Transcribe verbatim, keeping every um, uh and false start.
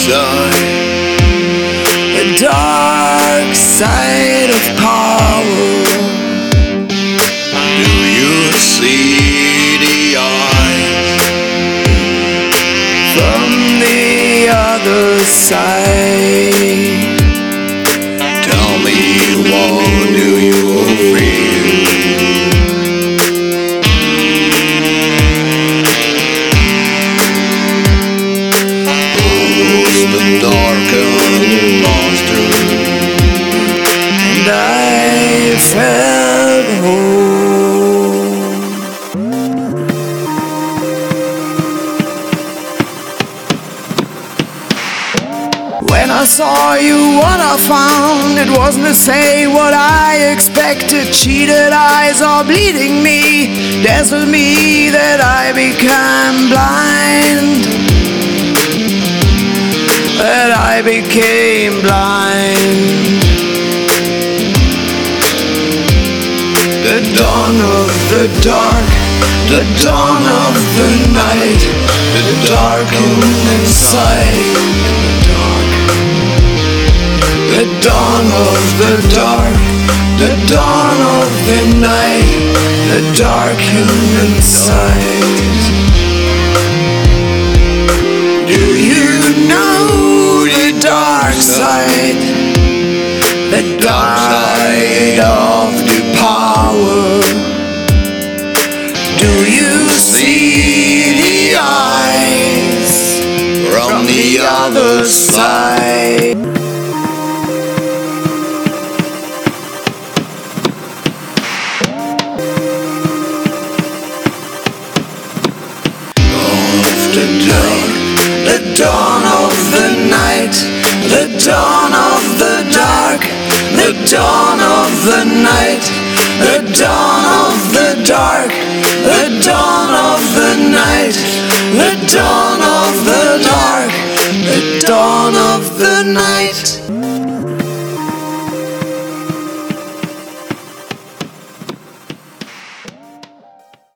side, the dark side of power. Do you see the eyes From the other side? Tell me, what do you feel? Who's the darkened monster? And I felt whole. When I saw you, what I found, it wasn't to say what I expected. Cheated eyes are bleeding me, dazzled me that I became blind. That I became blind. The dawn of the dark, the dawn of the night, the darkened inside in the dark. The dawn of the dark, the dawn of the night, the darkened inside. Do you know the dark side? The dark side of the power. Do you see the eyes From the other side, of the dark, the dawn of the night, the dawn of the dark, the dawn of the night, the dawn of the dark, the dawn of the night, the dawn of the dark, the dawn of the night.